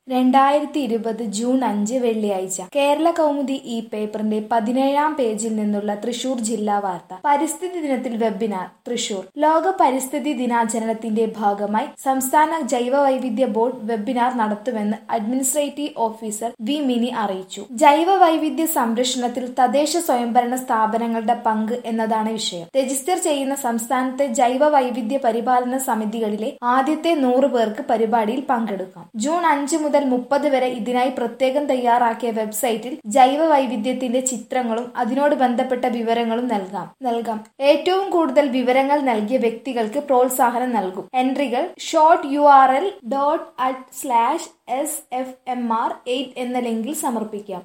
2020 June 5 വെള്ളിയാഴ്ച കേരള കൗമുദി ഈ പേപ്പറിന്റെ 17-ാം പേജിൽ നിന്നുള്ള തൃശൂർ ജില്ലാ വാർത്ത. പരിസ്ഥിതി ദിനത്തിൽ വെബിനാർ തൃശൂർ. ലോക പരിസ്ഥിതി ദിനാചരണത്തിന്റെ ഭാഗമായി സംസ്ഥാന ജൈവവൈവിധ്യ ബോർഡ് വെബിനാർ നടത്തുമെന്ന് അഡ്മിനിസ്ട്രേറ്റീവ് ഓഫീസർ വി മിനി അറിയിച്ചു. ജൈവവൈവിധ്യ സംരക്ഷണത്തിൽ തദ്ദേശ സ്വയംഭരണ സ്ഥാപനങ്ങളുടെ പങ്ക് എന്നതാണ് വിഷയം. രജിസ്റ്റർ ചെയ്യുന്ന സംസ്ഥാനത്തെ ജൈവവൈവിധ്യ പരിപാലന സമിതികളിലെ ആദ്യത്തെ 100 പേർക്ക് പരിപാടിയിൽ പങ്കെടുക്കാം. ജൂൺ 5 മുതൽ 30 വരെ ഇതിനായി പ്രത്യേകം തയ്യാറാക്കിയ വെബ്സൈറ്റിൽ ജൈവ വൈവിധ്യത്തിന്റെ ചിത്രങ്ങളും അതിനോട് ബന്ധപ്പെട്ട വിവരങ്ങളും നൽകാം. ഏറ്റവും കൂടുതൽ വിവരങ്ങൾ നൽകിയ വ്യക്തികൾക്ക് പ്രോത്സാഹനം നൽകും. എൻട്രികൾ short_url.@sfmr8 എന്ന ലിങ്കിൽ സമർപ്പിക്കാം.